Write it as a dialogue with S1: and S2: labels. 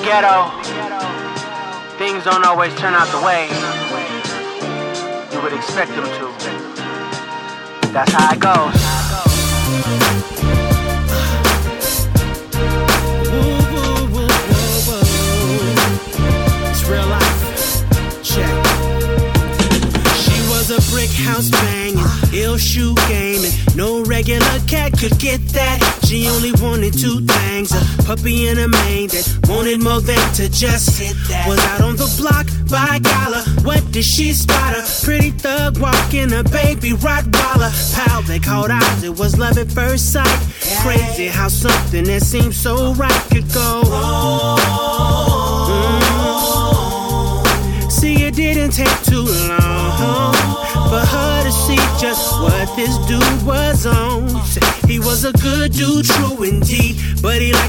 S1: ghetto, things don't always turn out the way you would expect them to. That's how it goes.
S2: It's real life. Check. She was a brick house banging, ill shoe gaming. No regular cat could get that. She only wanted two things, a puppy and a maid that wanted more than to just hit that. Was out on the block by Gala. What did she spot? A pretty thug walking a baby Rottweiler. Pal, they called eyes, it was love at first sight. Crazy how something that seemed so right could go See, it didn't take too long for her to see just what this dude was on. He was a good dude, true indeed, but he liked